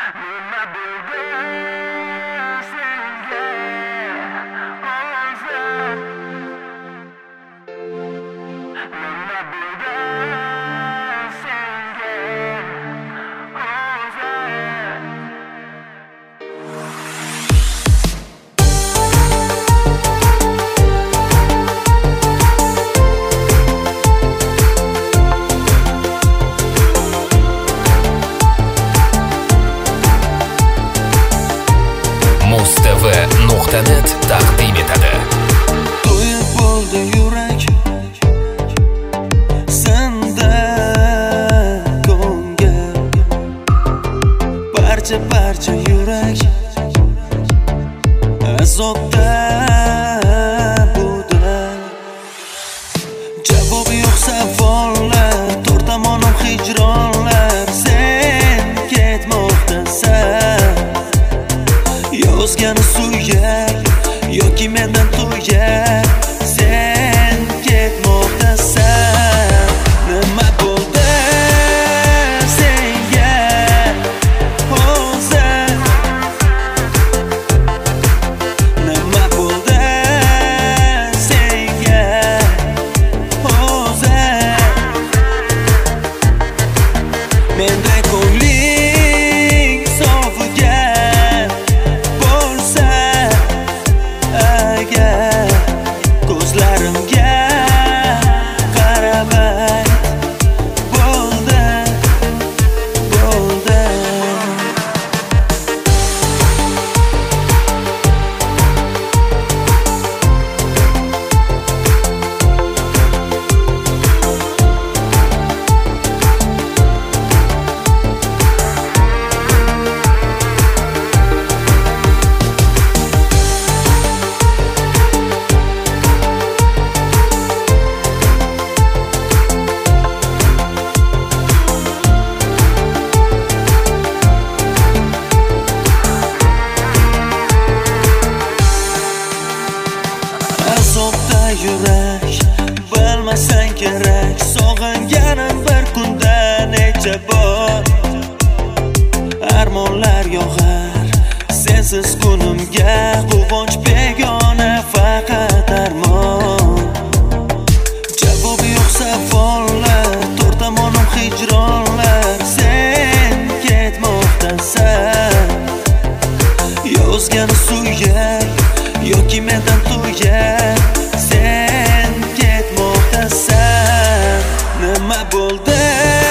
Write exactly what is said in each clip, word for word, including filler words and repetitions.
mustv nuqta net taqdim etadi. To'yib bo'ldi yurak senda ko'ngil, barcha barcha yurak azobda budal. Javobi yo'q savollar, to'rt tomonim hijronlar. Sen ketmoqdasan, yozgani suyak yoki mendan to'yar. Sen ketmoqdasan, nima bo'ldi senga o'zi? Nima bo'ldi senga o'zi? Menday ko'ngling sovigan bo'lsa agar, ko'zlarimga qarab ayt, bo'ldi, bo'ldi. Azobda yurak, bilmasang kerak. Sog'inganim bir kunda necha bor. Armonlar yog'ar sensiz kunimga, quvonch begona faqat armon. Javobi yo'q savollar, to'rt tomonim hijronlar. Sen ketmoqdasan, yozgani suyak yoki mendan to'yar. Sen ketmoqdasan, nima bo'ldi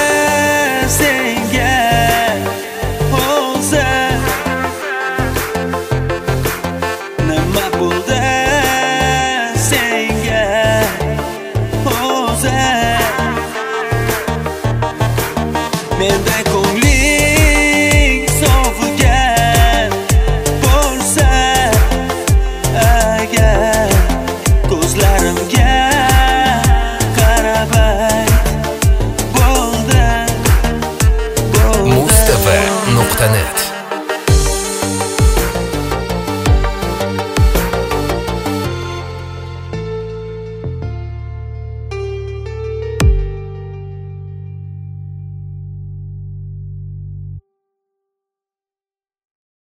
senga o'zi? Nima bo'ldi senga o'zi? Menday